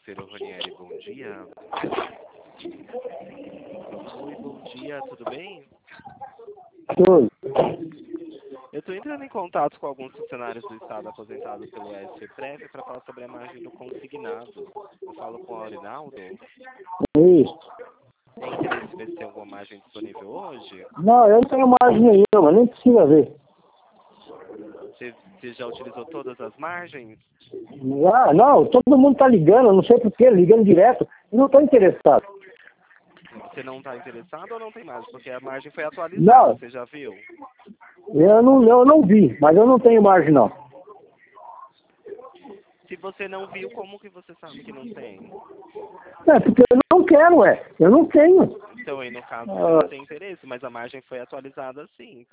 Cícero Ranieri, bom dia. Oi, bom dia, tudo bem? Tudo. Eu estou entrando em contato com alguns funcionários do Estado aposentados pelo SPREV para falar sobre a margem do consignado. Eu falo com o Aurinaldo. Isso. Tem interesse em ver se tem alguma margem disponível hoje? Não, eu não tenho margem nenhuma, nem precisa ver. Você já utilizou todas as margens? Ah, não, todo mundo tá ligando, eu não sei porquê, ligando direto. Não estou interessado. Você não está interessado ou não tem margem? Porque a margem foi atualizada, Não, você já viu? eu não vi, mas eu não tenho margem não. Se você não viu, como que você sabe que não tem? É, porque eu não quero, eu não tenho. Então, aí no caso, você não tem interesse, mas a margem foi atualizada sim.